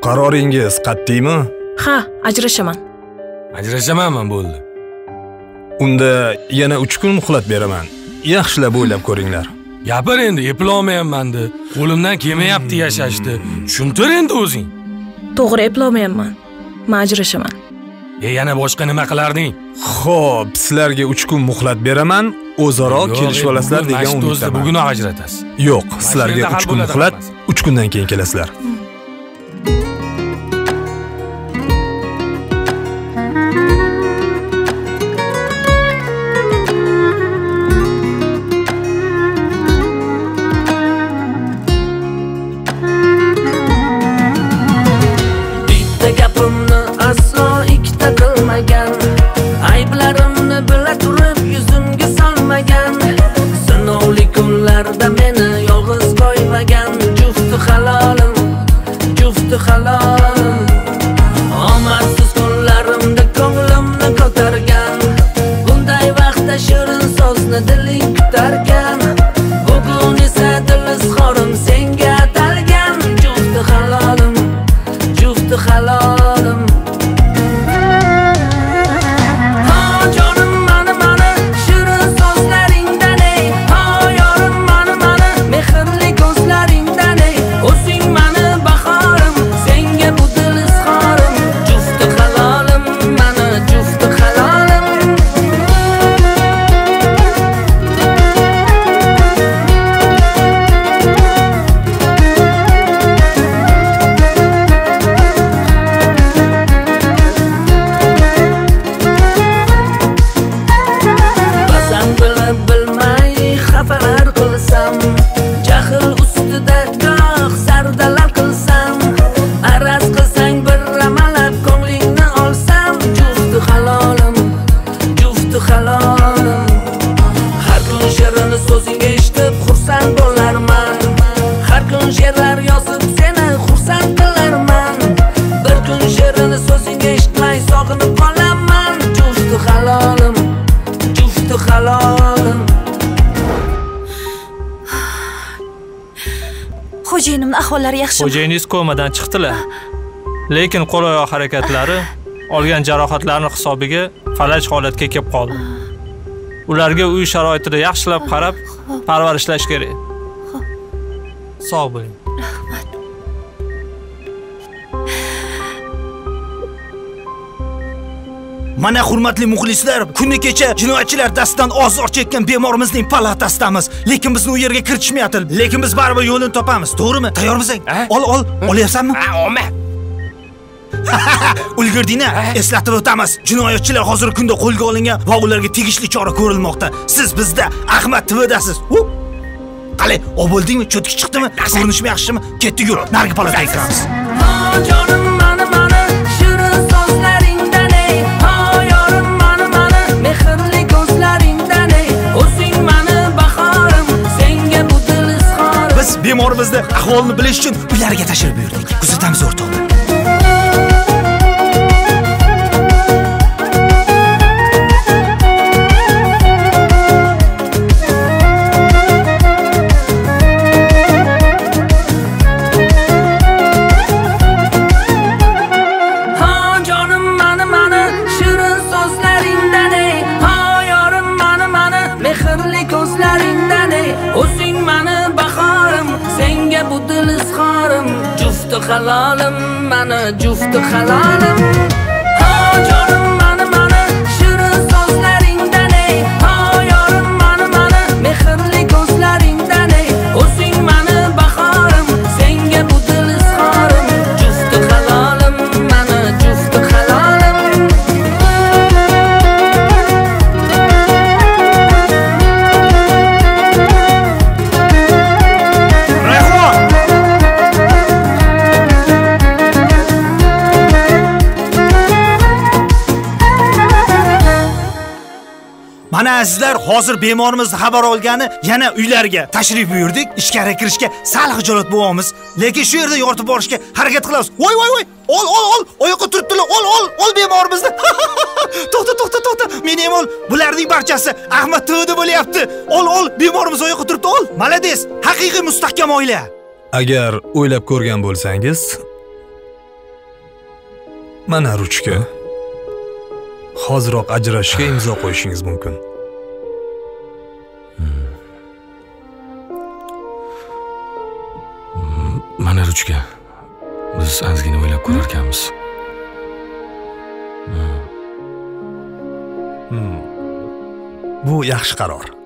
Qaroringiz qat'iymi? Ha, ajrashaman. Ajrashamanmi bo'ldi. Unda yana 3 kun muhlat beraman. Yaxshilab o'ylab ko'ringlar. Gapir endi, eplolmayapman-da. Qo'limdan kelmayapti yashashdi. Tushuntir endi o'zing. To'g'ri, eplolmayapman. Men ajrashaman. Yana boshqa nima qilarding? Xo'p, sizlarga 3 kun muhlat beraman. O'zaro kelishib olasizlar degan umiddaman. Bugun ajratasiz. Yo'q, sizlarga 3 kun muhlat, 3 kundan keyin kelasizlar. Bitta gapimni aslo ikkita qilmagan, ayblarimni bila turib yuzimga solmagan, sinovli kunlarda meni yolg'iz qo'ymagan, jufti halolim, jufti halolim. Omadsiz kunlarimda ko'nglimni ko'targan, bunday vaqtda shirin so'zni diling kutarkan, bugun esa dil izhorim senga atalgan, jufti halolim, jufti halolim. Ha jonim mani shirin so'zlaringdan ey, ha yorim mani mehrli ko'zlaringdan ey, o'zing mani bahorim, senga bu dil izhorim, jufti halolim, mani jufti halolim. Ba'zan bilib bilmay xafalar qilsam, jahl ustida goh sardalar qilsam, araz qilsang bir amalab ko'nglingni olsam, jufti halolim, jufti halolim. Har kun she'rini so'zingga eshitib xursand bo'larman, har kun she'rlar yozib seni xursand qilarman, bir kun she'rini so'zingga eshitmay sog'inib qolaman, jufti halolim, jufti halolim. Xo'jayinimning ahvollari yaxshimi? Xo'jayingiz komadan chiqdilar. Lekin qo'l-oyoq harakatlari olgan jarohatlarning hisobiga falaj holatga kelib qoldi. Ularga uy sharoitida yaxshilab qarab, parvarishlash kerak. Sog' bo'ling. Mana hurmatli muxlislar, kuni kecha jinoyatchilar dastidan ozor chekkan bemorimizning palatasidamiz. Lekin bizni u yerga kiritishmayapti. Lekin biz baribir yo'lini topamiz. To'g'rimi? Tayyormisiz? Ol, olyapsanmi? Olma. Ulgirdingmi? Eslatib o'tamiz. Jinoyatchilar hozir kunda qo'lga olingan va ularga tegishli chora ko'rilmoqda. Siz bizda Ahmad TVdasiz. Qalay, bo'ldingmi? Cho'tki chiqdimi? Ko'rinishmi yaxshimi? Ketdik yur. Narigi palataga kiramiz. Ha jonim mani shirin so'zlaringdan ey, ha yorim mani mehrli ko'zlaringdan ey, o'zing mani bahorim, senga bu dil izhorim. Biz bemorimizni ahvolini bilish uchun ularga tashrif buyurdik. Kuzatamiz o'rtoqlar. Ha jonim mani shirin so'zlaringdan ey, ha yorim mani mehrli ko'zlaringdan ey, o'zing mani bahorim, senga bu dil izhorim, jufti halolim, mani jufti halolim. Ha jonim mani shirin so'zlaringdan ey, ha yorim mani mehrli ko'zlaringdan ey, o'zing mani bahorim, senga bu dil izhorim, jufti halolim, mani jufti halolim. Mana azizlar, hozir bemorimiz xabar olgani yana uylariga tashrif buyurdik. Ichkariga kirishga sal xijolat bo'lyapmiz, lekin shu yerda yoritib borishga harakat qilamiz. Voy, ol, oyoqqa turibdilar. Ol bemorimizni. To'xta. Meni ham ol. Bularning barchasi Ahmad TVda bo'lyapti. Ol, bemorimiz oyoqqa turibdi. Ol. Malades, haqiqiy mustahkam oila. Agar o'ylab ko'rgan bo'lsangiz, Mana ruchka. Hoziroq ajrashishga imzo qo'yishingiz mumkin. Mana ruchka. Biz ozgina o'ylab ko'rar ekanmiz. Bu yaxshi qaror.